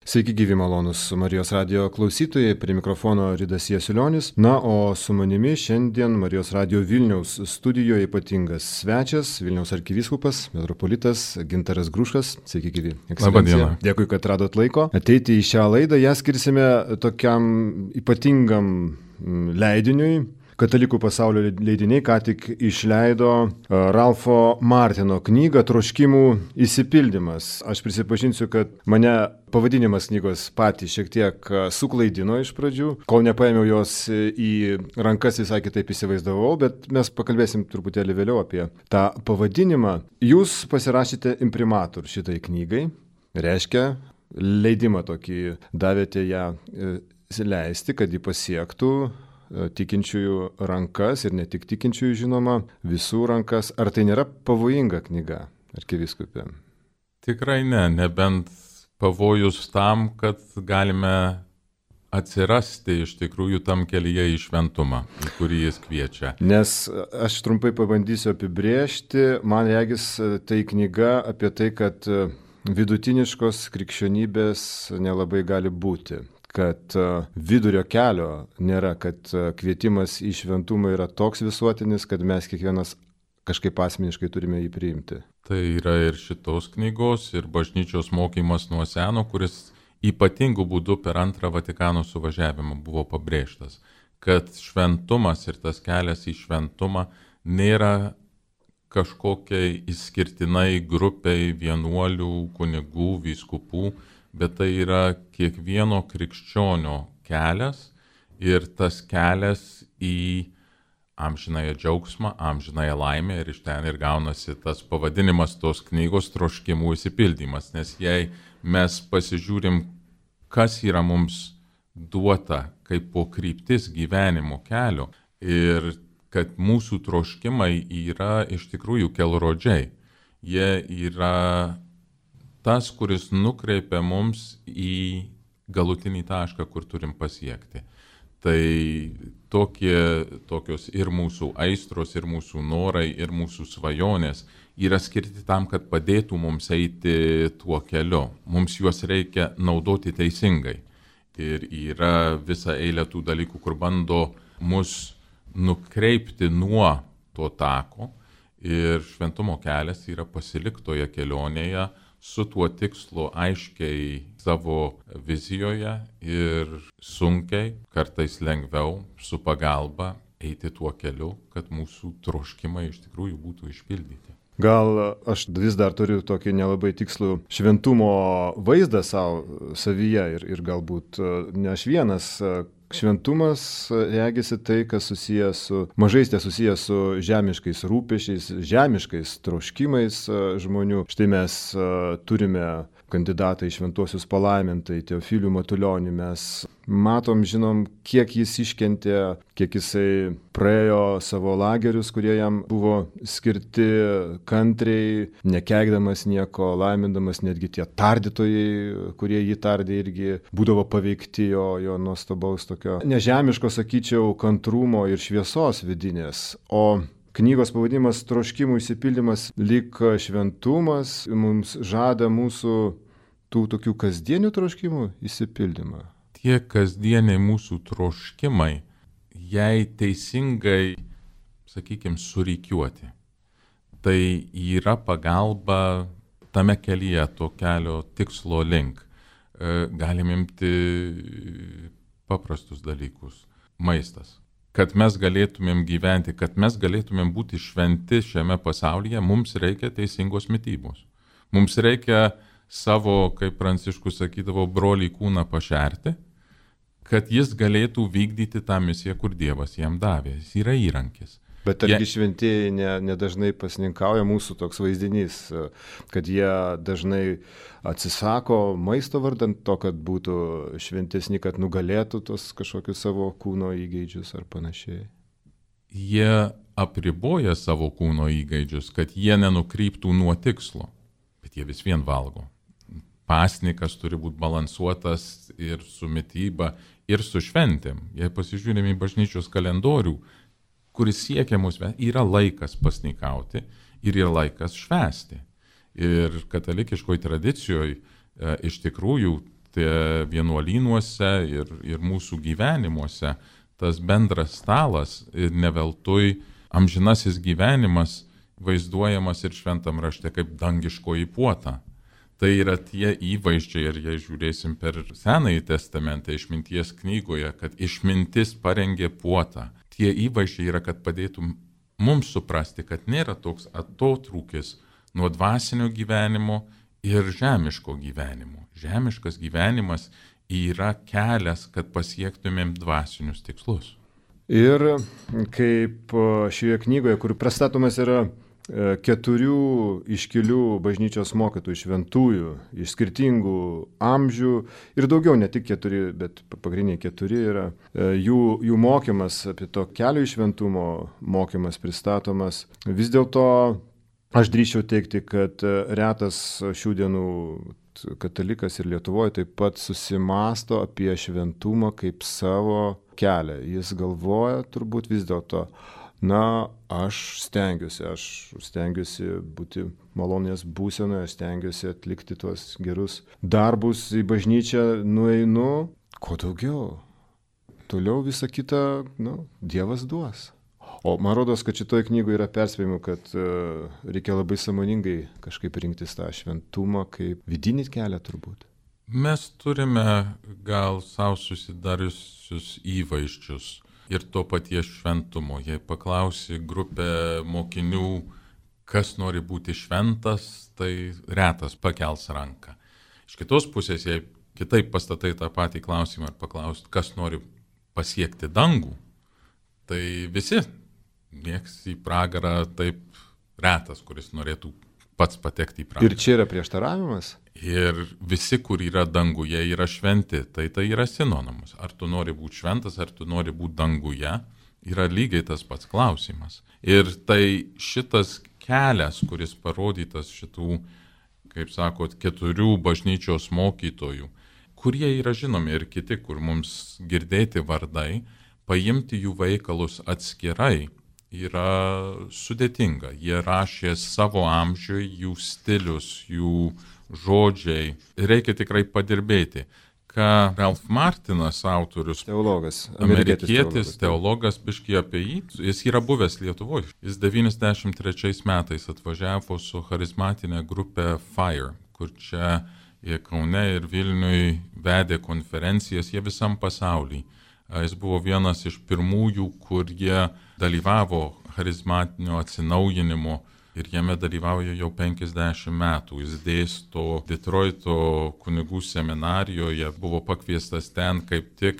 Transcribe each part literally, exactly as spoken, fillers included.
Sveiki gyvi malonus Marijos radijo klausytojai, prie mikrofono Ridas Jasiulionis. Na, o su manimi šiandien Marijos radijo Vilniaus studijoje ypatingas svečias, Vilniaus arkivyskupas, metropolitas Gintaras Grušas. Sveiki gyvi. Labadiena. Dėkui, kad radot laiko ateiti į šią laidą. Ją skirsime tokiam ypatingam leidiniui. Katalikų pasaulio leidiniai ką tik išleido Ralfo Martino knygą Troškimų išsipildymas. Aš prisipažinsiu, kad mane pavadinimas knygos patį šiek tiek suklaidino iš pradžių, kol nepaėmiau jos į rankas, visai kitaip įsivaizdavau, bet mes pakalbėsim truputėlį vėliau apie tą pavadinimą. Jūs pasirašėte imprimatur šitai knygai, reiškia leidimą tokį davėte ją leisti, kad ji pasiektų tikinčiųjų rankas ir ne tik tikinčiųjų, žinoma, visų rankas. Ar tai nėra pavojinga knyga, arkivyskupė? Tikrai ne, nebent pavojus tam, kad galime atsirasti iš tikrųjų tam kelyje į šventumą, į kurį jis kviečia. Nes aš trumpai pabandysiu apibrėžti, man regis tai knyga apie tai, kad vidutiniškos krikščionybės nelabai gali būti. Kad vidurio kelio nėra, kad kvietimas į šventumą yra toks visuotinis, kad mes kiekvienas kažkaip asmeniškai turime jį priimti. Tai yra ir šitos knygos, ir bažnyčios mokymas nuo seno, kuris ypatingų būdų per antrą Vatikano suvažiavimą buvo pabrėžtas, kad šventumas ir tas kelias į šventumą nėra kažkokiai išskirtinai grupiai vienuolių, kunigų, vyskupų, bet tai yra kiekvieno krikščionio kelias ir tas kelias į amžinąją džiaugsmą, amžinąją laimę ir iš ten ir gaunasi tas pavadinimas tos knygos Troškimų išsipildymas, nes jei mes pasižiūrim, kas yra mums duota kaip po kryptis gyvenimo kelio ir kad mūsų troškimai yra iš tikrųjų kelrodžiai, jie yra tas, kuris nukreipia mums į galutinį tašką, kur turim pasiekti. Tai tokie, tokios ir mūsų aistros, ir mūsų norai, ir mūsų svajonės yra skirti tam, kad padėtų mums eiti tuo keliu. Mums juos reikia naudoti teisingai. Ir yra visa eilė tų dalykų, kur bando mus nukreipti nuo to tako. Ir šventumo kelias yra pasiliktoje kelionėje, su tuo tikslu aiškiai savo vizijoje ir sunkiai, kartais lengviau, su pagalba eiti tuo keliu, kad mūsų troškimai iš tikrųjų būtų išpildyti. Gal aš vis dar turiu tokį nelabai tikslų šventumo vaizdą savo savyje ir, ir galbūt ne aš vienas. Šventumas regisi tai, kas susijęs su, mažais tie susijęs su žemiškais rūpesčiais, žemiškais troškimais žmonių. Štai mes turime kandidatą į šventuosius palaimintai, Teofilių Matulionį. Mes matom, žinom, kiek jis iškentė, kiek jisai praėjo savo lagerius, kurie jam buvo skirti kantriai, nekeikdamas nieko, laimindamas, netgi tie tardytojai, kurie jį tardė, irgi būdavo paveikti jo, jo nuostabaus tokio nežemiško, sakyčiau, kantrumo ir šviesos vidinės. O knygos pavadinimas Troškimų išsipildymas lyg šventumas mums žada mūsų tų tokių kasdienių troškimų išsipildymą. Tie kasdieniai mūsų troškimai, jei teisingai, sakykime, surikiuoti, tai yra pagalba tame kelyje to kelio tikslo link. Galim imti paprastus dalykus. Maistas. Kad mes galėtumėm gyventi, kad mes galėtumėm būti šventi šiame pasaulyje, mums reikia teisingos mitybos. Mums reikia savo, kaip Pranciškus sakydavo, brolį kūną pašerti, kad jis galėtų vykdyti tą misiją, kur Dievas jam davė. Jis yra įrankis. Bet argi šventieji nedažnai ne pasninkauja, mūsų toks vaizdinys, kad jie dažnai atsisako maisto vardant to, kad būtų šventesni, kad nugalėtų tos kažkokius savo kūno įgeidžius ar panašiai. Jie apriboja savo kūno įgeidžius, kad jie nenukryptų nuo tikslo, bet jie vis vien valgo. Pasnikas turi būti balansuotas ir su mityba, ir su šventėm. Jei pasižiūrėm į bažnyčios kalendorių, kuris siekia mūsų, yra laikas pasnikauti ir yra laikas švęsti. Ir katalikiškoje tradicijoje e, iš tikrųjų susitikti vienuolynuose ir, ir mūsų gyvenimuose, tas bendras stalas ir ne veltui amžinasis gyvenimas vaizduojamas ir šventam rašte kaip dangiškoji puota. Tai yra tie įvaizdžiai, ir jei žiūrėsim per Senąjį testamentą išminties knygoje, kad išmintis parengė puotą. Tie įvaizdžiai yra, kad padėtų mums suprasti, kad nėra toks atotrūkis nuo dvasinio gyvenimo ir žemiško gyvenimo. Žemiškas gyvenimas yra kelias, kad pasiektumėm dvasinius tikslus. Ir kaip šioje knygoje, kur pristatomas yra keturių iškilių bažnyčios mokytojų, šventųjų, iš skirtingų amžių ir daugiau, ne tik keturi, bet pagrindiniai keturi yra. Jų, jų mokymas apie to kelio į šventumo mokymas pristatomas. Vis dėlto aš drįsčiau teigti, kad retas šių dienų katalikas ir Lietuvoje taip pat susimasto apie šventumą kaip savo kelią. Jis galvoja turbūt vis dėlto, na, aš stengiuosi, aš stengiuosi būti malonės būsenoje, aš stengiuosi atlikti tuos gerus darbus, į bažnyčią nueinu, ko daugiau. Toliau visą kitą, nu, Dievas duos. O man rodos, kad šitoje knygoje yra perspėjimų, kad uh, reikia labai sąmoningai kažkaip rinktis tą šventumą kaip vidinį kelią turbūt. Mes turime gal savo susidariusius įvaizdžius ir to paties šventumo. Jei paklausi grupę mokinių, kas nori būti šventas, tai retas pakels ranką. Iš kitos pusės, jei kitaip pastatai tą patį klausimą ir paklausti, kas nori pasiekti dangų, tai visi nieks į pragarą taip retas, kuris norėtų pats patekti į pragarą. Ir čia yra prieštaravimas? Ir visi, kur yra danguje, yra šventi, tai tai yra sinonimas. Ar tu nori būti šventas, ar tu nori būti danguje, yra lygiai tas pats klausimas. Ir tai šitas kelias, kuris parodytas šitų, kaip sakot, keturių bažnyčios mokytojų, kurie yra žinomi ir kiti, kur mums girdėti vardai, paimti jų veikalus atskirai yra sudėtinga. Jie rašė savo amžiui, jų stilius, jų žodžiai. Reikia tikrai padirbėti. Ką Ralph Martinas, autorius, teologas, amerikietis teologas, teologas biškį apie jį, jis yra buvęs Lietuvoje. Jis devyniasdešimt trečiais metais atvažiavo su charizmatinė grupė Fire, kur čia Kaune ir Vilniui vedė konferencijas, jie visam pasaulyje. Jis buvo vienas iš pirmųjų, kurie dalyvavo charizmatinio atsinaujinimo ir jame dalyvauja jau penkiasdešimt metų. Jis dėsto Detroito kunigų seminarijoje, buvo pakviestas ten kaip tik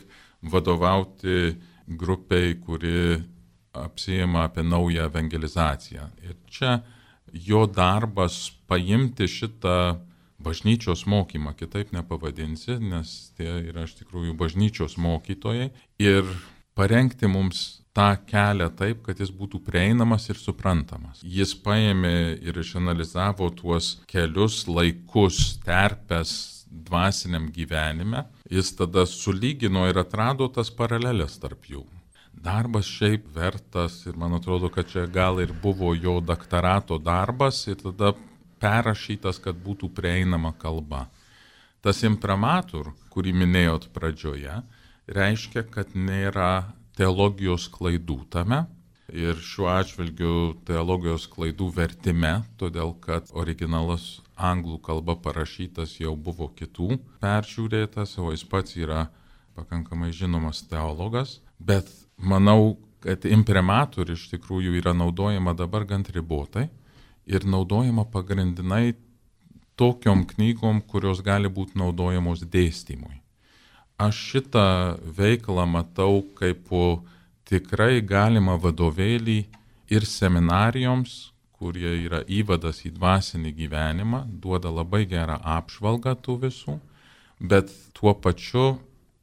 vadovauti grupiai, kuri apsijima apie naują evangelizaciją. Ir čia jo darbas paimti šitą bažnyčios mokymą, kitaip nepavadinsi, nes tie yra iš tikrųjų bažnyčios mokytojai, ir parengti mums tą kelią taip, kad jis būtų prieinamas ir suprantamas. Jis paėmė ir išanalizavo tuos kelius, laikus, terpes dvasiniam gyvenime. Jis tada sulygino ir atrado tas paralelės tarp jų. Darbas šiaip vertas ir man atrodo, kad čia gal ir buvo jo daktarato darbas ir tada perrašytas, kad būtų prieinama kalba. Tas imprimatur, kurį minėjot pradžioje, reiškia, kad nėra teologijos klaidų tame ir šiuo atžvilgiu teologijos klaidų vertime, todėl kad originalas anglų kalba parašytas jau buvo kitų peržiūrėtas, o jis pats yra pakankamai žinomas teologas, bet manau, kad imprimatur iš tikrųjų yra naudojama dabar gan ribotai ir naudojama pagrindinai tokiom knygom, kurios gali būti naudojamos dėstymui. Aš šitą veiklą matau kaip tikrai galima vadovėlį ir seminarijoms, kurie yra įvadas į dvasinį gyvenimą, duoda labai gerą apžvalgą tų visų, bet tuo pačiu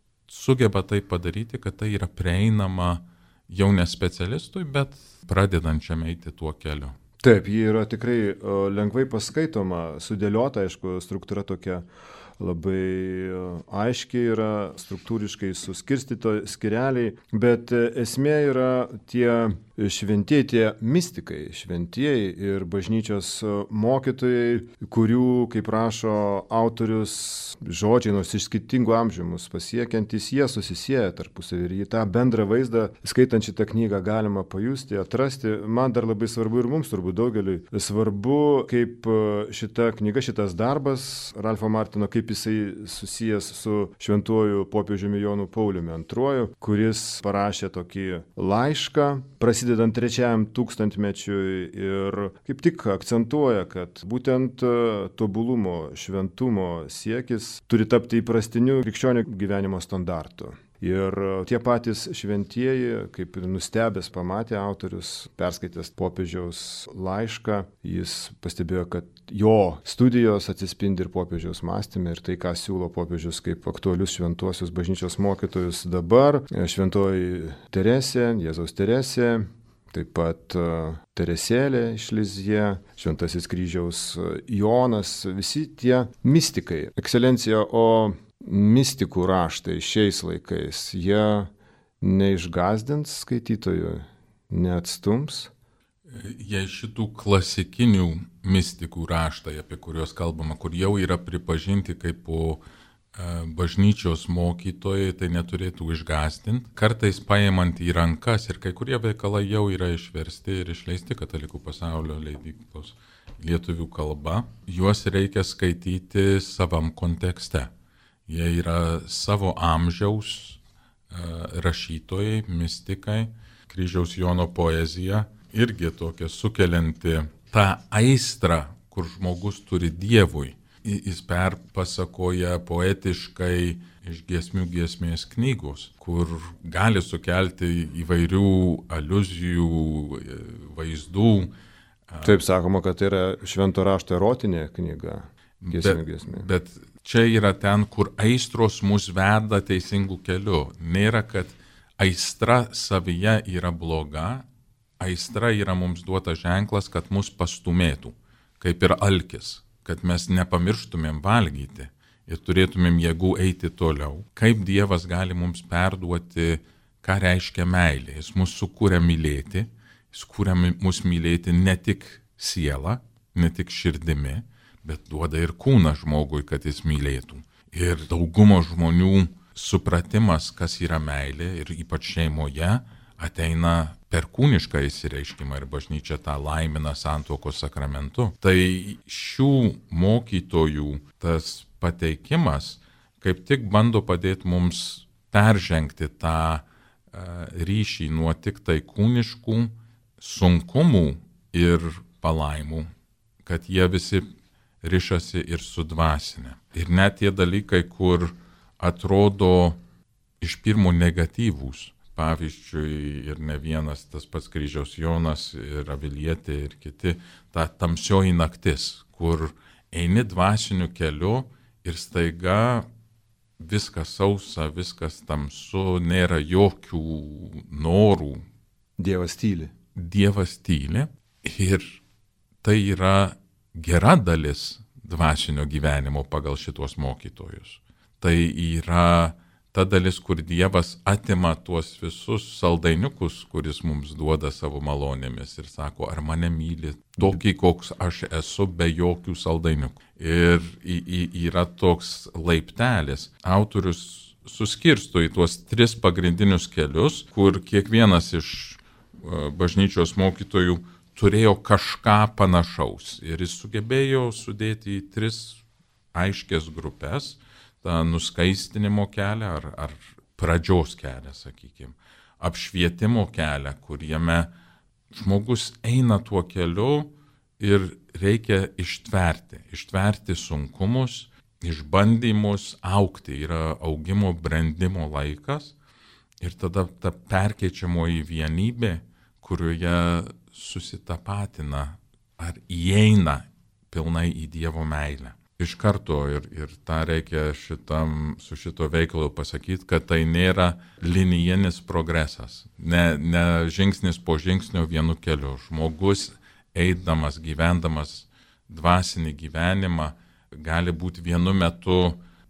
sugeba tai padaryti, kad tai yra prieinama jau ne specialistui, bet pradedančiam eiti tuo keliu. Taip, ji yra tikrai o, lengvai paskaitoma, sudėliota, aišku, struktūra tokia labai aiškiai yra struktūriškai suskirstyto skireliai, bet esmė yra tie šventieji, tie mystikai, šventieji ir bažnyčios mokytojai, kurių, kaip rašo autorius, žodžiai nors iš skirtingų amžių mus pasiekiantys, jie susisieja tarpusavį ir į tą bendrą vaizdą, skaitant šitą knygą, galima pajusti, atrasti. Man dar labai svarbu ir mums turbūt daugeliui svarbu, kaip šita knyga, šitas darbas Ralfo Martino, kaip jisai susijęs su šventuoju popiežiumi Jonu Pauliumi antruoju, kuris parašė tokį laišką, prasidedant trečiajam tūkstantmečiui ir kaip tik akcentuoja, kad būtent tobulumo, šventumo siekis turi tapti įprastiniu krikščionių gyvenimo standartu. Ir tie patys šventieji, kaip ir nustebęs pamatė autorius, perskaitęs popiežiaus laišką, jis pastebėjo, kad jo studijos atsispindi ir popiežiaus mąstyme ir tai, ką siūlo popiežius kaip aktualius šventuosius bažnyčios mokytojus dabar. Šventoji Teresė, Jėzaus Teresė, taip pat Teresėlė iš Lizjė, Šventasis kryžiaus Jonas, visi tie mystikai. Ekscelencija, o mistikų raštai šiais laikais, jie neišgazdins skaitytojų, neatstums? Jei šitų klasikinių mistikų raštai, apie kuriuos kalbama, kur jau yra pripažinti kaip po bažnyčios mokytojai, tai neturėtų išgąsdinti. Kartais paimant į rankas ir kai kurie veikalai jau yra išversti ir išleisti Katalikų pasaulio leidyklos lietuvių kalba, juos reikia skaityti savam kontekste. Jie yra savo amžiaus rašytojai, mystikai, Kryžiaus Jono poezija irgi tokia sukelianti tą aistrą, kur žmogus turi Dievui. Jis perpasakoja poetiškai iš giesmių giesmės knygos, kur gali sukelti įvairių aliuzijų, vaizdų. Taip sakoma, kad tai yra švento rašto erotinė knyga, giesmių giesmė. Bet, bet čia yra ten, kur aistros mus veda teisingų kelių. Nėra, kad aistra savyje yra bloga, aistra yra mums duota ženklas, kad mus pastumėtų, kaip ir alkis, kad mes nepamirštumėm valgyti ir turėtumėm jėgų eiti toliau. Kaip Dievas gali mums perduoti, ką reiškia meilė. Jis mus sukūrė mylėti, jis kūrė mus mylėti ne tik sielą, ne tik širdimi, bet duoda ir kūną žmogui, kad jis mylėtų. Ir daugumo žmonių supratimas, kas yra meilė ir ypač šeimoje, ateina per kūnišką įsireiškimą ir bažnyčia tą laimina santuokos sakramentu. Tai šių mokytojų tas pateikimas kaip tik bando padėti mums peržengti tą ryšį nuo tik tai kūniškų sunkumų ir palaimų, kad jie visi rišasi ir su dvasinė. Ir net tie dalykai, kur atrodo iš pirmo negatyvūs, pavyzdžiui, ir ne vienas tas pats Kryžiaus Jonas ir Avilietė ir kiti, ta tamsioji naktis, kur eini dvasiniu keliu ir staiga viskas sausa, viskas tamsu, nėra jokių norų. Dievas tyli. Dievas tyli ir tai yra gera dalis dvasinio gyvenimo pagal šitos mokytojus. Tai yra ta dalis, kur Dievas atima tuos visus saldainiukus, kuris mums duoda savo malonėmis ir sako, ar mane myli tokį, koks aš esu, be jokių saldainiukų. Ir yra toks laiptelis. Autorius suskirsto į tuos tris pagrindinius kelius, kur kiekvienas iš bažnyčios mokytojų turėjo kažką panašaus. Ir jis sugebėjo sudėti į tris aiškias grupės, tą nuskaistinimo kelią ar, ar pradžios kelią, sakykime, apšvietimo kelią, kur jame žmogus eina tuo keliu ir reikia ištverti, ištverti sunkumus, išbandymus, augti, yra augimo, brandimo laikas ir tada ta perkeičiamoji vienybė, kurioje susitapatina ar įeina pilnai į Dievo meilę. Iš karto ir, ir tą reikia šitam, su šito veikalu pasakyti, kad tai nėra linijinis progresas, ne, ne žingsnis po žingsnio vienu keliu. Žmogus eidamas, gyvendamas dvasinį gyvenimą gali būti vienu metu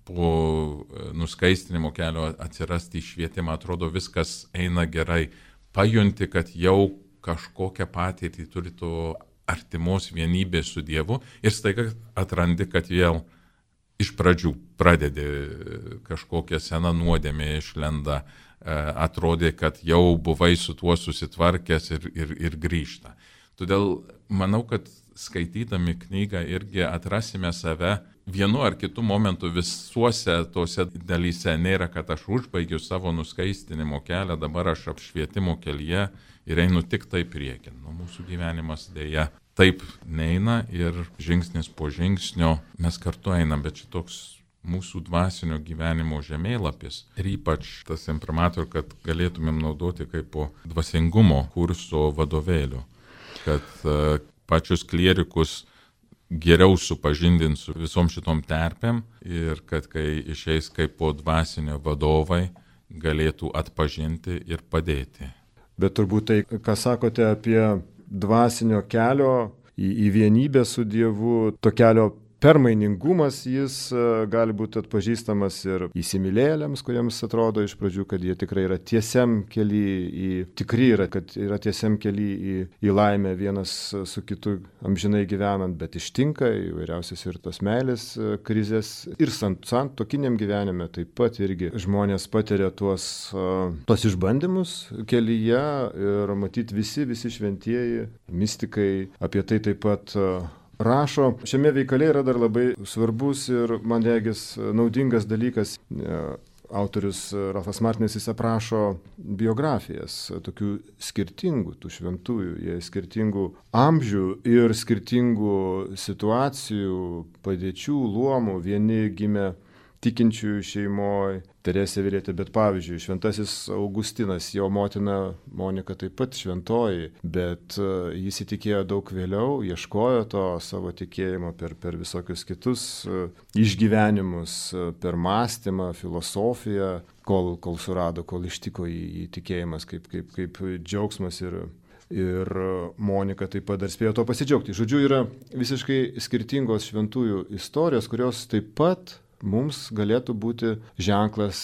po nuskaistinimo kelio atsirasti į švietimą, atrodo viskas eina gerai, pajunti, kad jau kažkokią patirtį turi to artimos vienybės su Dievu ir staiga atrandi, kad vėl iš pradžių pradedi kažkokią seną nuodėmę išlenda, atrodė, kad jau buvai su tuo susitvarkęs ir, ir, ir grįžta. Todėl manau, kad skaitydami knygą irgi atrasime save vienu ar kitu momentu visuose tose dalyse. Nėra, kad aš užbaigiu savo nuskaistinimo kelią, dabar aš apšvietimo kelyje ir einu tik taip priekin. Nu, mūsų gyvenimas dėja taip neina ir žingsnis po žingsnio mes kartu einam, bet šitoks mūsų dvasinio gyvenimo žemėlapis ir ypač tas imprimatur, kad galėtumėm naudoti kaip po dvasingumo kurso vadovėlių, kad uh, pačius klierikus geriau supažindint su visom šitom terpėm ir kad kai išeis kaip po dvasinio vadovai galėtų atpažinti ir padėti. Bet turbūt tai, ką sakote apie dvasinio kelio į, į vienybę su Dievu, to kelio permainingumas, jis gali būti atpažįstamas ir įsimylėjėliams, kuriems atrodo iš pradžių, kad jie tikrai yra tiesiam kely, į, tikri yra, kad yra tiesiam kely į, į laimę vienas su kitu amžinai gyvenant, bet ištinka įvairiausias ir tos meilės krizės. Ir santuokiniam gyvenime taip pat irgi žmonės patiria tuos, tuos išbandymus kelyje ir matyti visi, visi šventieji, mistikai apie tai taip pat rašo. Šiame veikale yra dar labai svarbus ir, man regis, naudingas dalykas. Autorius Ralfas Martinis jis aprašo biografijas tokių skirtingų, tų šventųjų, jie skirtingų amžių ir skirtingų situacijų, padėčių, luomų. Vieni gimė tikinčiųjų šeimoje, Teresė Avilietė, bet pavyzdžiui, šventasis Augustinas, jo motina Monika taip pat šventoji, bet jis įtikėjo daug vėliau, ieškojo to savo tikėjimo per, per visokius kitus išgyvenimus, per mąstymą, filosofiją, kol, kol surado, kol ištiko į, į tikėjimas kaip, kaip, kaip džiaugsmas ir Ir Monika taip pat dar spėjo to pasidžiaugti. Žodžiu, yra visiškai skirtingos šventųjų istorijos, kurios taip pat mums galėtų būti ženklas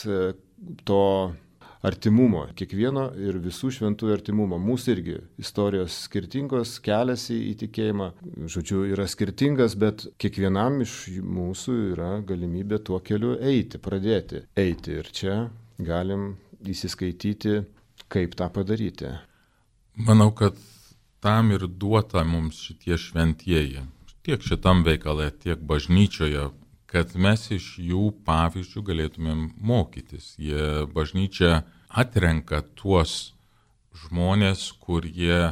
to artimumo, kiekvieno ir visų šventųjų artimumo. Mūsų irgi istorijos skirtingos, kelias į tikėjimą, žodžiu, yra skirtingas, bet kiekvienam iš mūsų yra galimybė tuo keliu eiti, pradėti eiti. Ir čia galim įsiskaityti, kaip tą padaryti. Manau, kad tam ir duota mums šitie šventieji, tiek šitam veikale, tiek bažnyčioje, kad mes iš jų pavyzdžių galėtumėm mokytis. Jie bažnyčia atrenka tuos žmonės, kurie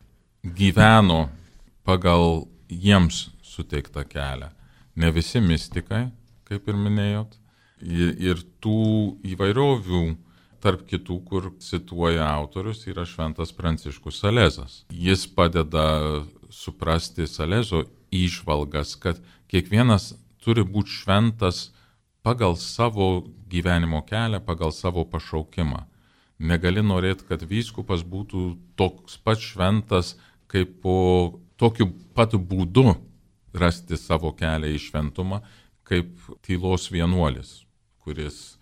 gyveno pagal jiems suteiktą kelią. Ne visi mistikai, kaip ir minėjot, ir tų įvairovių, tarp kitų, kur cituoja autorius, yra šventas Pranciškus Salezas. Jis padeda suprasti Salezo įžvalgas, kad kiekvienas turi būti šventas pagal savo gyvenimo kelią, pagal savo pašaukimą. Negali norėti, kad vyskupas būtų toks pat šventas, kaip po tokiu pat būdu rasti savo kelią į šventumą, kaip tylos vienuolis, kuris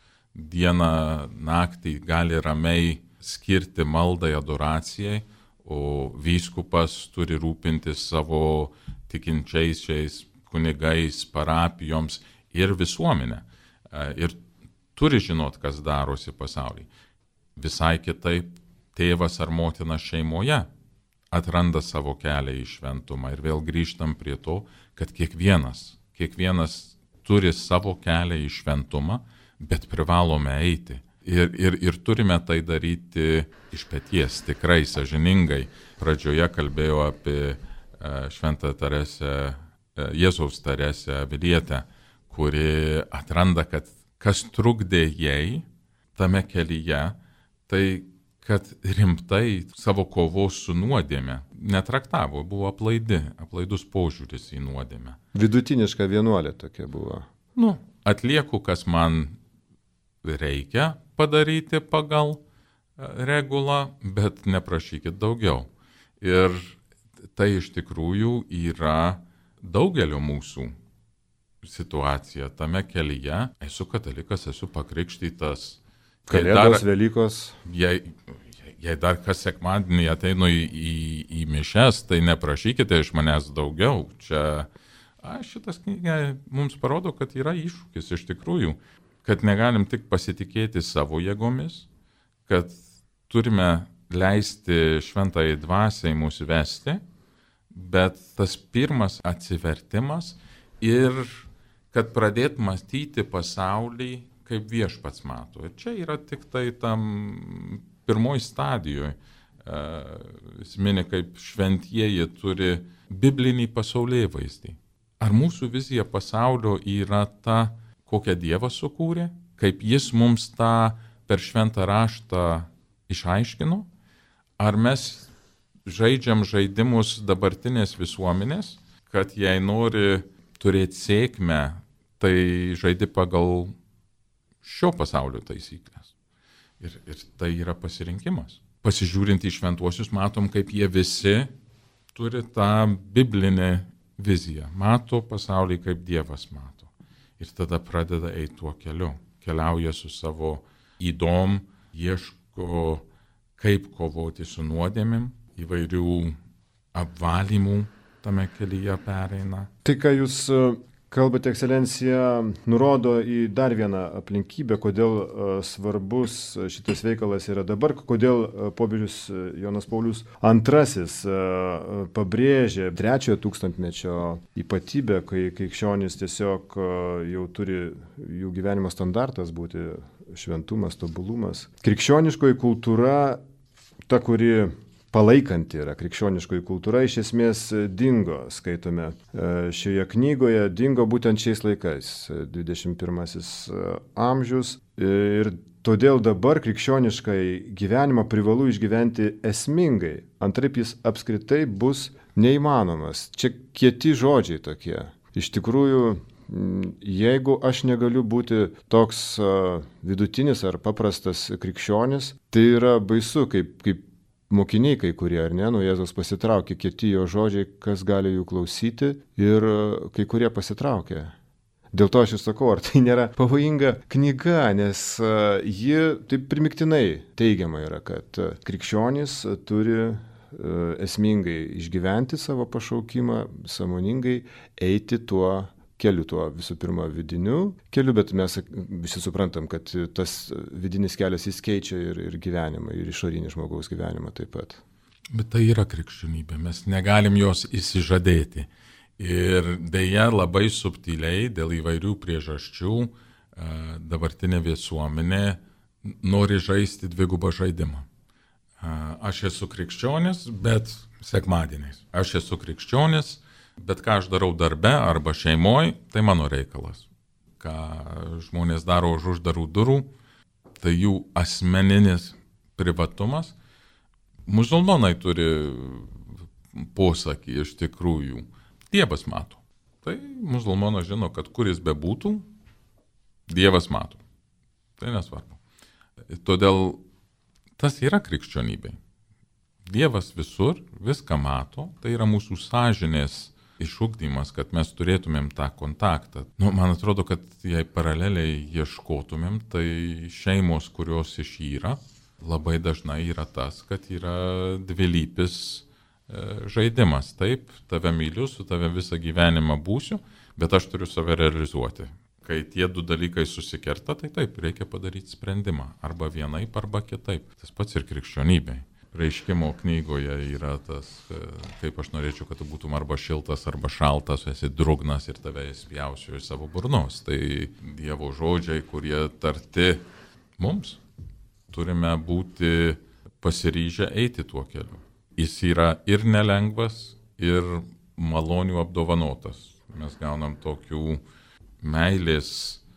dieną naktį gali ramiai skirti maldai, adoracijai, o vyskupas turi rūpintis savo tikinčiaisiais kunigais, parapijoms ir visuomenę. Ir turi žinot, kas darosi pasaulyje. Visai kitaip tėvas ar motina šeimoje atranda savo kelią į šventumą. Ir vėl grįžtam prie to, kad kiekvienas, kiekvienas turi savo kelią į šventumą, bet privalome eiti. Ir, ir, ir turime tai daryti iš peties, tikrai sąžiningai. Pradžioje kalbėjau apie šventą Teresę, Jėzaus Teresę Avilietę, kuri atranda, kad kas trukdė jai tame kelyje, tai kad rimtai savo kovos su nuodėme netraktavo, buvo aplaidi, aplaidus požiūris į nuodėmę. Vidutiniška vienuolė tokia buvo. Nu, atlieku, kas man reikia padaryti pagal regulą, bet neprašykit daugiau. Ir tai iš tikrųjų yra daugelio mūsų situacija tame kelyje. Esu katalikas, esu pakrikštytas. Kalėdos, Velykos. Jei, jei dar kas sekmadienį ateinu į, į, į mišes, tai neprašykite iš manęs daugiau. Čia a, šitas knyga mums parodo, kad yra iššūkis iš tikrųjų, kad negalim tik pasitikėti savo jėgomis, kad turime leisti šventai dvasiai mūsų vesti, bet tas pirmas atsivertimas ir kad pradėt mąstyti pasaulį, kaip viešpats mato. Ir čia yra tik tai tam pirmoji stadijoje. Jis mini, kaip šventieji turi biblinį pasaulėvaizdį. Ar mūsų vizija pasaulio yra ta, kokią Dievas sukūrė, kaip jis mums tą per šventą raštą išaiškino? Ar mes žaidžiam žaidimus dabartinės visuomenės, kad jei nori turėti sėkmę, tai žaidi pagal šio pasaulio taisyklės. Ir, ir tai yra pasirinkimas. Pasižiūrint į šventuosius, matom, kaip jie visi turi tą biblinę viziją. Mato pasaulį, kaip Dievas mato. Ir tada pradeda eiti tuo keliu. Keliauja su savo įdom, ieško, kaip kovoti su nuodėmėm, įvairių apvalymų tame kelyje pereina. Tai, ką jūs kalbate, ekscelencija, nurodo į dar vieną aplinkybę, kodėl svarbus šitas veikalas yra dabar, kodėl popiežius Jonas Paulius antrasis pabrėžė trečiojo tūkstantmečio ypatybę, kai krikščionys tiesiog jau turi jų gyvenimo standartas būti šventumas, tobulumas. Krikščioniškoji kultūra, ta, kuri palaikanti yra krikščioniškoji kultūra, iš esmės dingo, skaitome šioje knygoje, dingo būtent šiais laikais, dvidešimt pirmasis amžius. Ir todėl dabar krikščioniškai gyvenimą privalu išgyventi esmingai, antraip jis apskritai bus neįmanomas. Čia kieti žodžiai tokie. Iš tikrųjų, jeigu aš negaliu būti toks vidutinis ar paprastas krikščionis, tai yra baisu, kaip, kaip mokiniai kai kurie, ar ne, nuo Jėzaus pasitraukė, kieti jo žodžiai, kas gali jų klausyti, ir kai kurie pasitraukė. Dėl to aš ir sakau, ar tai nėra pavojinga knyga, nes ji taip primiktinai teigiama yra, kad krikščionys turi esmingai išgyventi savo pašaukimą, sąmoningai eiti tuo keliu, tuo visų pirma vidiniu keliu, bet mes visi suprantam, kad tas vidinis kelias jis keičia ir, ir gyvenimą, ir išorinį žmogaus gyvenimą taip pat. Bet tai yra krikščionybė, mes negalim jos įsižadėti. Ir dėja labai subtiliai, dėl įvairių priežasčių, dabartinė visuomenė nori žaisti dvigubą žaidimą. Aš esu krikščionis, bet sekmadieniais. Aš esu krikščionis, bet ką aš darau darbe arba šeimoje, tai mano reikalas. Ką žmonės daro už uždarų durų, tai jų asmeninis privatumas. Musulmonai turi posakį iš tikrųjų. Dievas mato. Tai musulmonas žino, kad kuris bebūtų, Dievas mato. Tai nesvarbu. Todėl tas yra krikščionybė. Dievas visur viską mato, tai yra mūsų sąžinės išugdymas, kad mes turėtumėm tą kontaktą. Nu, man atrodo, kad jei paraleliai ieškotumėm, tai šeimos, kurios išyra, labai dažnai yra tas, kad yra dvilypis e, žaidimas. Taip, tave myliu, su tave visą gyvenimą būsiu, bet aš turiu save realizuoti. Kai tie du dalykai susikerta, tai taip, reikia padaryti sprendimą. Arba vienaip, arba kitaip. Tas pats ir krikščionybei. Reiškimo knygoje yra tas, kaip aš norėčiau, kad tu būtum arba šiltas, arba šaltas, esi drugnas ir tave įspjausiu iš savo burnos. Tai Dievo žodžiai, kurie tarti mums, turime būti pasiryžę eiti tuo keliu. Jis yra ir nelengvas, ir malonių apdovanotas. Mes gaunam tokių meilės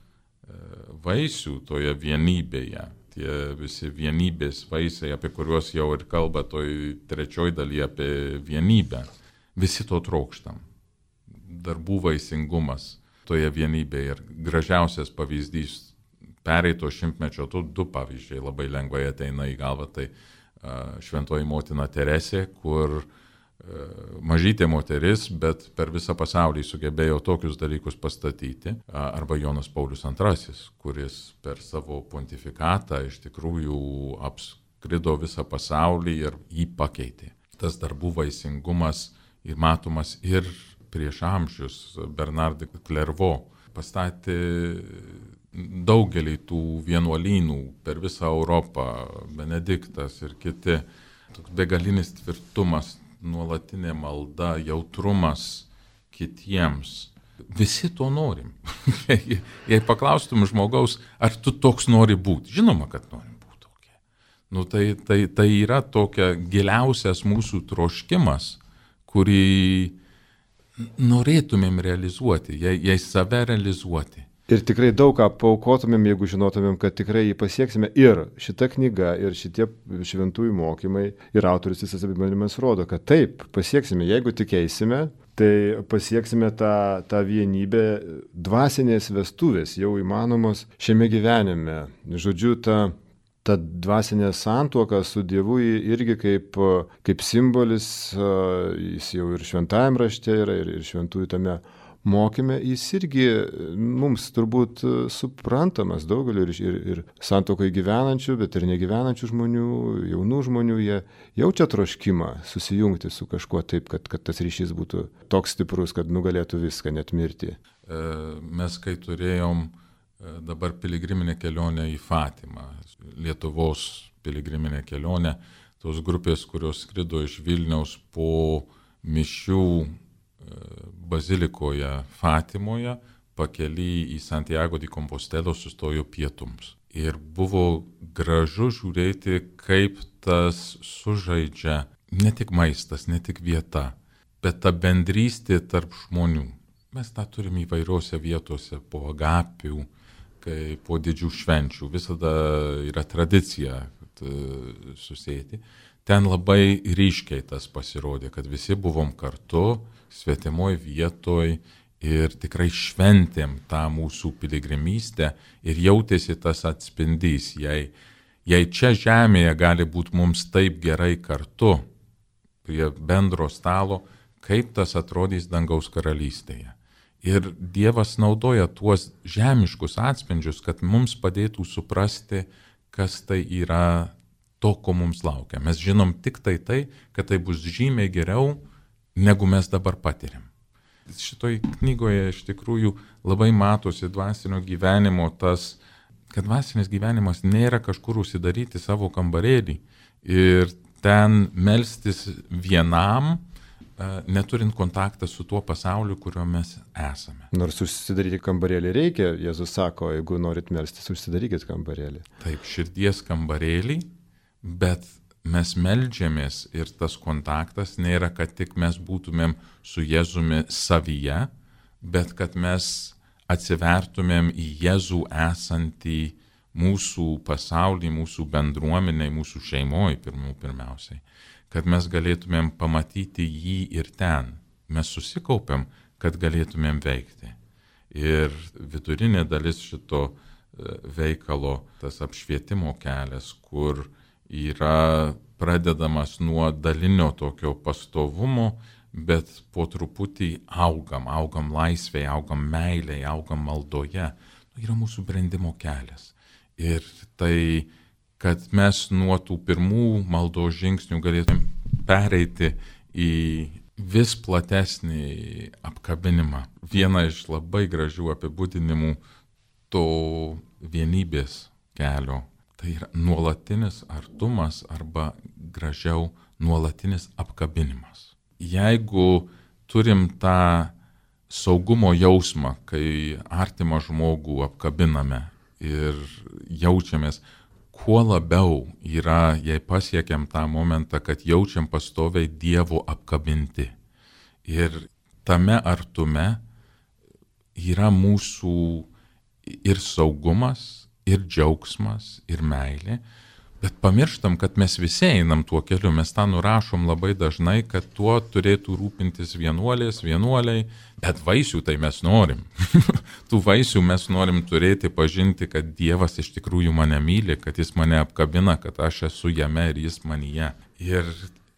vaisių toje vienybėje. Tie visi vienybės vaisiai, apie kuriuos jau ir kalba toj trečioj dalyje apie vienybę. Visi to trokštam. Darbų vaisingumas toje vienybėje. Ir gražiausias pavyzdys pereito šimtmečio, tu du pavyzdžiai labai lengvai ateina į galvą. Tai uh, šventoji motina Teresė, kur uh, mažytė moteris, bet per visą pasaulį sugebėjo tokius dalykus pastatyti. Arba Jonas Paulius antrasis, kuris per savo pontifikatą iš tikrųjų apskrido visą pasaulį ir jį pakeitė. Tas darbų vaisingumas ir matomas ir prieš amžius. Bernard de Clairvaux pastatė daugelį tų vienuolynų per visą Europą, Benediktas ir kiti. Toks begalinis tvirtumas, nuolatinė malda, jautrumas kitiems. Visi to norim. Jei paklaustum žmogaus, ar tu toks nori būti, žinoma, kad norim būti tokie. Nu, tai, tai, tai yra tokia giliausias mūsų troškimas, kurį norėtumėm realizuoti, jei, jei save realizuoti. Ir tikrai daug ką paaukotumėm, jeigu žinotumėm, kad tikrai jį pasieksime. Ir šita knyga, ir šitie šventųjų mokymai, ir autorius visas apibaldymas rodo, kad taip, pasieksime. Jeigu tikėsime, tai pasieksime tą, tą vienybę, dvasinės vestuvės jau įmanomos šiame gyvenime. Žodžiu, ta, ta dvasinė santuoka su Dievu irgi kaip, kaip simbolis, jis jau ir šventajam rašte yra, ir, ir šventųjų tame mokyme, jis irgi mums turbūt suprantamas daugeliu ir, ir, ir santuokai gyvenančių, bet ir negyvenančių žmonių, jaunų žmonių, jie jaučia troškimą susijungti su kažkuo taip, kad, kad tas ryšys būtų toks stiprus, kad nugalėtų viską, net mirtį. Mes kai turėjom dabar piligriminę kelionę į Fatimą, Lietuvos piligriminę kelionę, tos grupės, kurios skrido iš Vilniaus po mišių bazilikoje Fatimoje, pakely į Santiago di Compostela sustojo pietums. Ir buvo gražu žiūrėti, kaip tas sužaidžia ne tik maistas, ne tik vieta, bet ta bendrystė tarp žmonių. Mes tą turim įvairiose vietose, po agapių, kai po didžių švenčių. Visada yra tradicija susėti. Ten labai ryškiai tas pasirodė, kad visi buvom kartu, svetimoj vietoj ir tikrai šventėm tą mūsų piligrimystę ir jautėsi tas atspindys. Jei, jei čia žemėje gali būti mums taip gerai kartu, prie bendro stalo, kaip tas atrodys dangaus karalystėje. Ir Dievas naudoja tuos žemiškus atspindžius, kad mums padėtų suprasti, kas tai yra to, ko mums laukia. Mes žinom tik tai tai, kad tai bus žymiai geriau, negu mes dabar patiriam. Šitoj knygoje iš tikrųjų labai matosi dvasinio gyvenimo tas, kad dvasinis gyvenimas nėra kažkur užsidaryti savo kambarėlį ir ten melstis vienam, neturint kontaktą su tuo pasauliu, kurio mes esame. Nors užsidaryti kambarėlį reikia, Jėzus sako, jeigu norit melstis, užsidarykit kambarėlį. Taip, širdies kambarėlį, bet mes meldžiamės ir tas kontaktas nėra, kad tik mes būtumėm su Jėzumi savyje, bet kad mes atsivertumėm į Jėzų esantį mūsų pasaulį, mūsų bendruomenę, mūsų šeimoje pirmiau pirmiausiai. Kad mes galėtumėm pamatyti jį ir ten. Mes susikaupiam, kad galėtumėm veikti. Ir vidurinė dalis šito veikalo, tas apšvietimo kelias, kur yra pradedamas nuo dalinio tokio pastovumo, bet po truputį augam, augam laisvėje, augam meilėje, augam maldoje. Yra mūsų brendimo kelias. Ir tai, kad mes nuo tų pirmų maldos žingsnių galėtum pereiti į vis platesnį apkabinimą. Viena iš labai gražių apibūdinimų to vienybės kelio. Tai yra nuolatinis artumas arba gražiau nuolatinis apkabinimas. Jeigu turim tą saugumo jausmą, kai artimą žmogų apkabiname ir jaučiamės, kuo labiau yra, jei pasiekiam tą momentą, kad jaučiam pastoviai Dievo apkabinti. Ir tame artume yra mūsų ir saugumas, ir džiaugsmas, ir meilė, bet pamirštam, kad mes visi einam tuo keliu, mes tą nurašom labai dažnai, kad tuo turėtų rūpintis vienuolės, vienuoliai, bet vaisių tai mes norim. Tų vaisių mes norim turėti, pažinti, kad Dievas iš tikrųjų mane myli, kad jis mane apkabina, kad aš esu jame ir jis manyje. Ir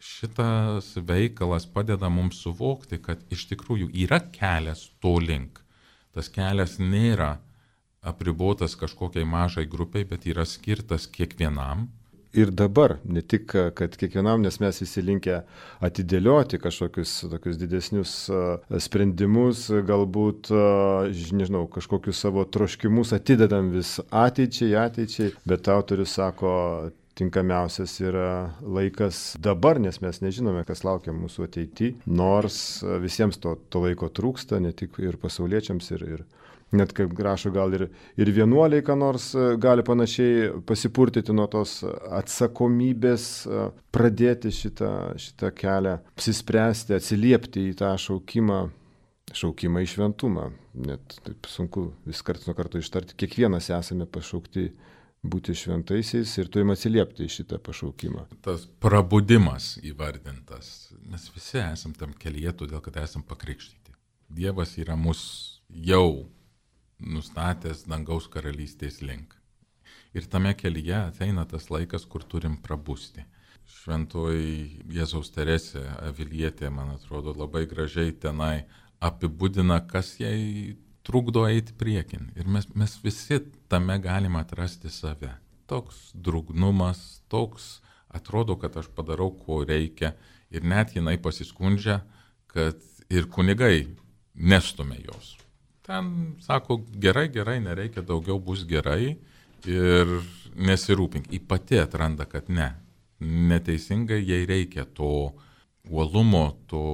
šitas veikalas padeda mums suvokti, kad iš tikrųjų yra kelias to link. Tas kelias nėra apribotas kažkokiai mažai grupiai, bet yra skirtas kiekvienam. Ir dabar, ne tik, kad kiekvienam, nes mes visi linkę atidėlioti kažkokius tokius didesnius sprendimus, galbūt, nežinau, kažkokius savo troškimus atidedam vis ateičiai, ateičiai, bet autorius sako, tinkamiausias yra laikas dabar, nes mes nežinome, kas laukia mūsų ateityje, nors visiems to, to laiko trūksta, ne tik ir pasauliečiams, ir, ir net kaip rašo, gal ir, ir vienuoliai, ką nors gali panašiai pasipurtyti nuo tos atsakomybės, pradėti šitą, šitą kelią, apsispręsti, atsiliepti į tą šaukimą, šaukimą į šventumą. Net taip sunku vis karts nuo karto ištarti, kiekvienas esame pašaukti būti šventaisiais ir turime atsiliepti į šitą pašaukimą. Tas prabudimas įvardintas, mes visi esam tam kelyje, todėl kad esam pakrikštyti. Dievas yra mus jau nustatęs dangaus karalystės link. Ir tame kelyje ateina tas laikas, kur turim prabusti. Šventoji Jėzaus Teresė Avilietė, man atrodo, labai gražiai tenai apibūdina, kas jai trukdo eiti priekin. Ir mes, mes visi tame galime atrasti save. Toks drugnumas, toks atrodo, kad aš padarau, ko reikia. Ir net jinai pasiskundžia, kad ir kunigai nestumia jos. Ten sako, gerai, gerai, nereikia daugiau, bus gerai ir nesirūpink. Ji pati atranda, kad ne. Neteisingai jai reikia to uolumo, to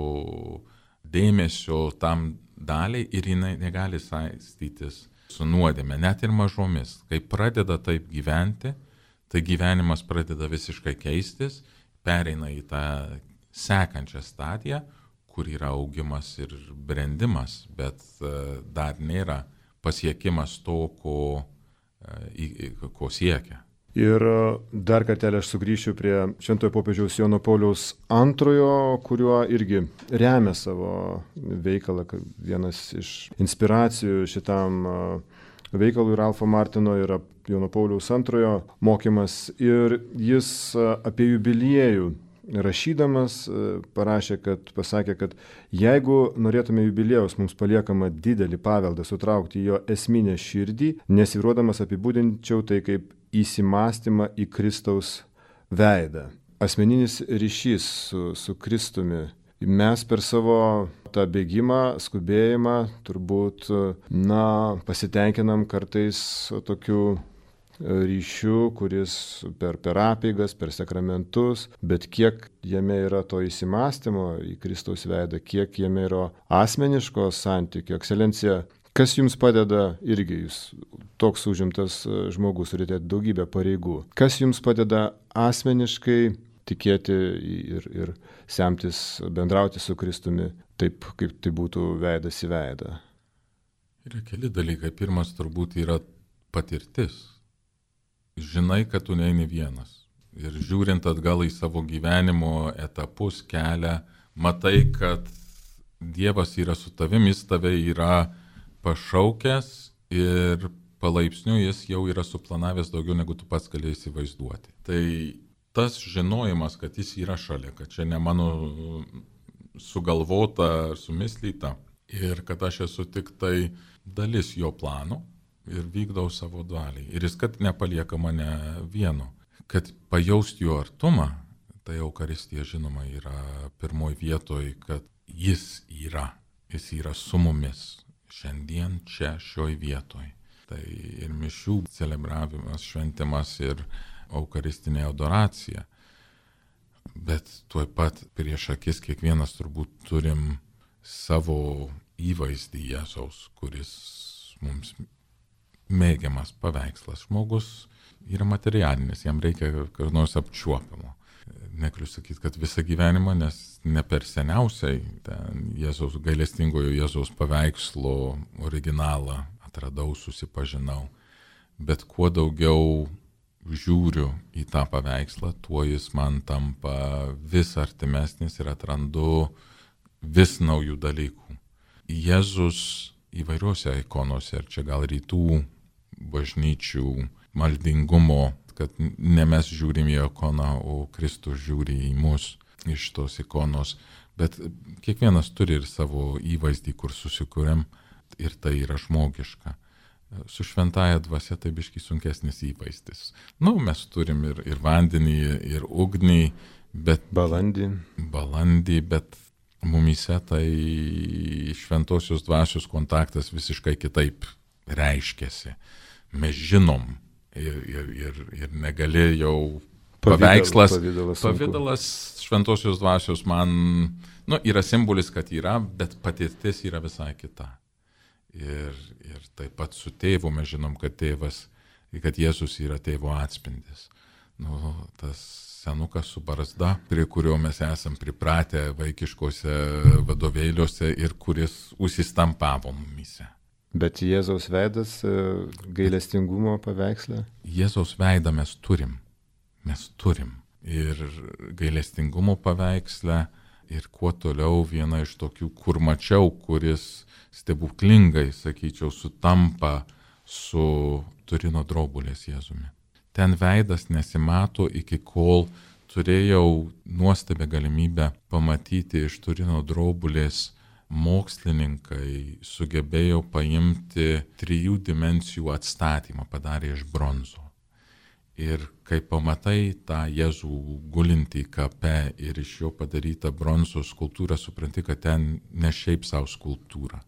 dėmesio tam daliai ir jinai negali saistytis su nuodėme, net ir mažomis. Kai pradeda taip gyventi, tai gyvenimas pradeda visiškai keistis, pereina į tą sekančią stadiją, kur yra augimas ir brendimas, bet dar nėra pasiekimas to, ko, ko siekia. Ir dar kartelį aš sugrįšiu prie Šventojo popiežiaus Jono Pauliaus antrojo, kuriuo irgi remia savo veikalą. Vienas iš inspiracijų šitam veikalui Ralfo Martino yra Jono Pauliaus antrojo mokymas. Ir jis apie jubiliejų rašydamas parašė, kad, pasakė, kad jeigu norėtume jubiliejaus mums paliekama didelį paveldą sutraukti į jo esminę širdį, nesvyruodamas apibūdinčiau tai kaip įsimastymą į Kristaus veidą. Asmeninis ryšys su, su Kristumi. Mes per savo tą bėgimą, skubėjimą turbūt, na, pasitenkinam kartais tokiu ryšių, kuris per, per apeigas, per sakramentus, bet kiek jame yra to įsimastymo į Kristaus veidą, kiek jame yra asmeniško santykio. Ekscelencija, kas jums padeda, irgi jūs toks užimtas žmogus, turite daugybę pareigų, kas jums padeda asmeniškai tikėti ir, ir semtis, bendrauti su Kristumi taip, kaip tai būtų veidas į veidą? Yra keli dalykai. Pirmas turbūt yra patirtis. Žinai, kad tu neini vienas. Ir žiūrint atgal į savo gyvenimo etapus, kelią, matai, kad Dievas yra su tavimi, jis tave yra pašaukęs ir palaipsniui jis jau yra suplanavęs daugiau, negu tu pats gali įsivaizduoti. Tai tas žinojimas, kad jis yra šalia, kad čia ne mano sugalvota ar sumyslyta ir kad aš esu tik tai dalis jo plano, ir vykdau savo dalį. Ir jis, kad nepalieka mane vieno. Kad pajaust jo artumą, tai Eucharistija žinoma yra pirmoj vietoj, kad jis yra. Jis yra su mumis. Šiandien čia šioj vietoj. Tai ir mišių celebravimas, šventimas ir Eucharistinė adoracija. Bet tuoj pat prieš akis kiekvienas turbūt turim savo įvaizdį Jėzaus, kuris mums mėgiamas paveikslas. Žmogus yra materialinis, jam reikia kas nors apčiuopiamo. Negaliu sakyti, kad visą gyvenimą, nes ne per seniausiai ten Jėzaus, gailestingojo Jėzaus paveikslo originalą atradau, susipažinau. Bet kuo daugiau žiūriu į tą paveikslą, tuo jis man tampa vis artimesnis ir atrandu vis naujų dalykų. Jėzus įvairiuose ikonose, ir čia gal rytų bažnyčių maldingumo, kad ne mes žiūrim į ikoną, o Kristus žiūri į mus. iš tos ikonos, bet kiekvienas turi ir savo įvaizdį, kur susikūrėm ir tai yra žmogiška. Su šventaja dvasia tai biškai sunkesnis įvaizdis. Nu, mes turim ir, ir vandenį, ir ugnį, bet... Balandį. Balandį, bet mumise tai šventosios dvasios kontaktas visiškai kitaip reiškiasi. Mes žinom ir, ir, ir, ir negali jau paveikslas, pavydalas, pavydalas šventosios dvasios man, nu, yra simbolis, kad yra, bet patirtis yra visai kita. Ir, ir taip pat su tėvu mes žinom, kad tėvas, kad Jėzus yra tėvo atspindis. Nu, tas senukas su barzda, prie kurio mes esam pripratę vaikiškose vadovėliuose ir kuris užsistampavo mumise. Bet Jėzaus veidas gailestingumo paveiksle? Jėzaus veidą mes turim. Mes turim. Ir gailestingumo paveiksle, ir kuo toliau viena iš tokių, kur mačiau, kuris stebuklingai, sakyčiau, sutampa su Turino drobulės Jėzumi. Ten veidas nesimato, iki kol turėjau nuostabią galimybę pamatyti iš Turino drobulės mokslininkai sugebėjo paimti trijų dimensijų atstatymą, padarė iš bronzo. Ir kai pamatai tą Jėzų gulintį kape ir iš jo padarytą bronzo skulptūrą, supranti, kad ten ne šiaip savo skulptūra.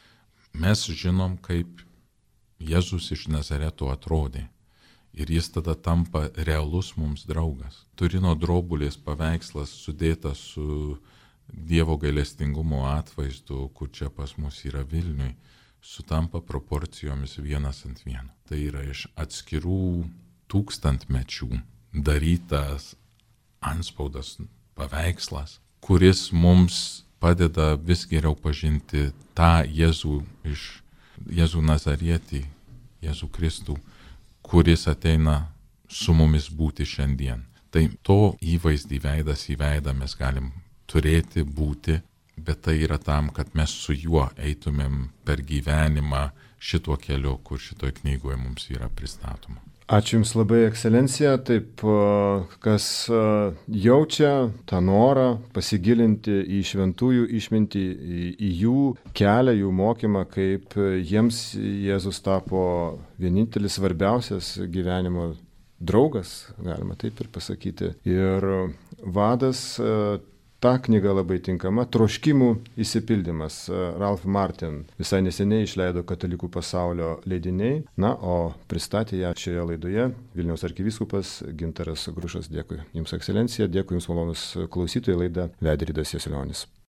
Mes žinom, kaip Jėzus iš Nazareto atrodė. Ir jis tada tampa realus mums draugas. Turino drobulės paveikslas sudėtas su Dievo gailestingumo atvaizdu, kur čia pas mus yra Vilniui, sutampa proporcijomis vienas ant vieno. Tai yra iš atskirų tūkstantmečių darytas antspaudas, paveikslas, kuris mums padeda vis geriau pažinti tą Jėzų iš Jėzų Nazarietį, Jėzų Kristų, kuris ateina su mumis būti šiandien. Tai to įvaizdį veidas į veidą mes galim turėti, būti, bet tai yra tam, kad mes su juo eitumėm per gyvenimą šituo keliu, kur šitoj knygoje mums yra pristatoma. Ačiū Jums labai, ekscelencija. Taip, kas jaučia tą norą pasigilinti į šventųjų išmintį, į, į jų kelią, jų mokymą, kaip jiems Jėzus tapo vienintelis svarbiausias gyvenimo draugas, galima taip ir pasakyti. Ir vadas, ta knyga labai tinkama, Troškimų išsipildymas. Ralph Martin visai neseniai išleido Katalikų pasaulio leidiniai, na, o pristatė ją šioje laidoje Vilniaus arkivyskupas Gintaras Grušas. Dėkui Jums, ekscelencija, dėkui Jums, malonus klausytojai, laidą vedė Ridas Jasiulionis.